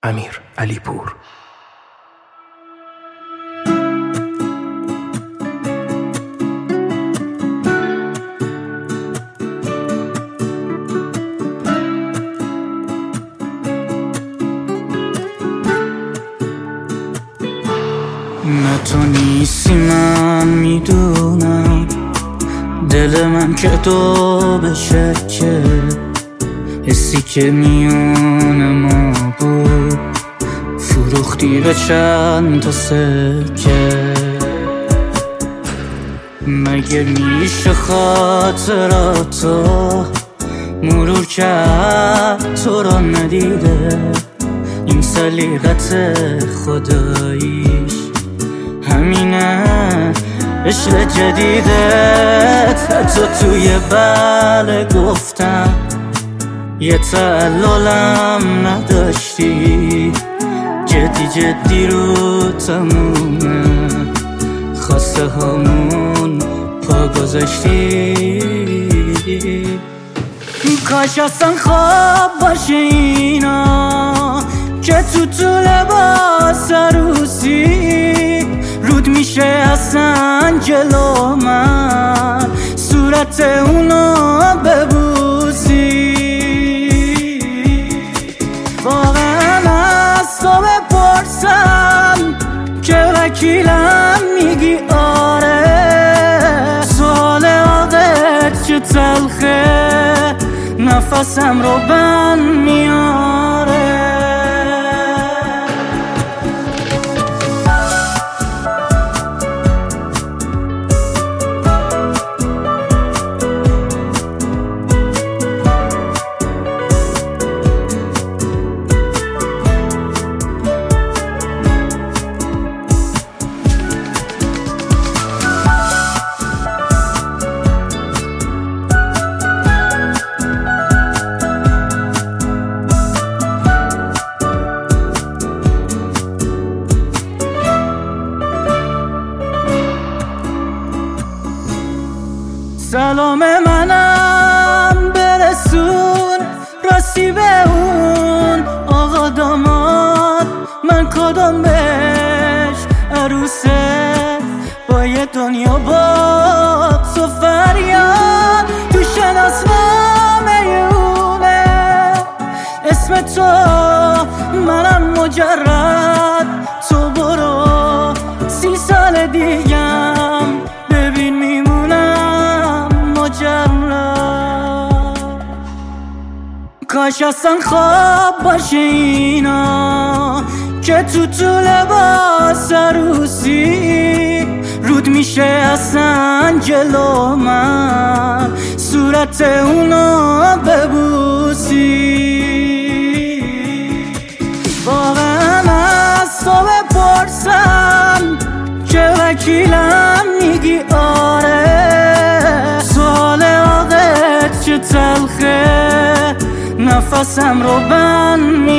امیر علیپور. نه تو نیستی من میدونم، دل من که تو بشکه، حسی که میون ما بود فروختی به چند تا سکه. مگه میشه خاطراتو مرور کرد تو را ندیده؟ این سلیقت خداییش همینه، عشق جدیدت. حتی توی بله گفتم یه تعللم نداشتی، جدی جدی رو تمومه خواسته همون پا گذاشتی. کاش اصلا خواب باشه اینا که تو لباس عروسی رود میشه اصلا جلو من صورت اونا ببوسی. واقعا از تو بپرسم که وکیلم میگی آره، سوال عادت چه تلخه نفسم رو بند میاره. سلام منم برسون راستی به اون آقا داماد، من کدام بهش عروسه با یه دنیا با تو فریاد تو شناسنامه اونه اسم تو، منم مجرد. تو برو 30 سال دیگم ببین میمونم مجرد. کاش اصلا خواب باشه اینا که تو لباس عروسی رود میشه اصلا جلو من صورت اونا ببوسی. واقعا از تو بپرسم که وکیلم میگی آره، سوال عادت چه تلخه نفسم رو بند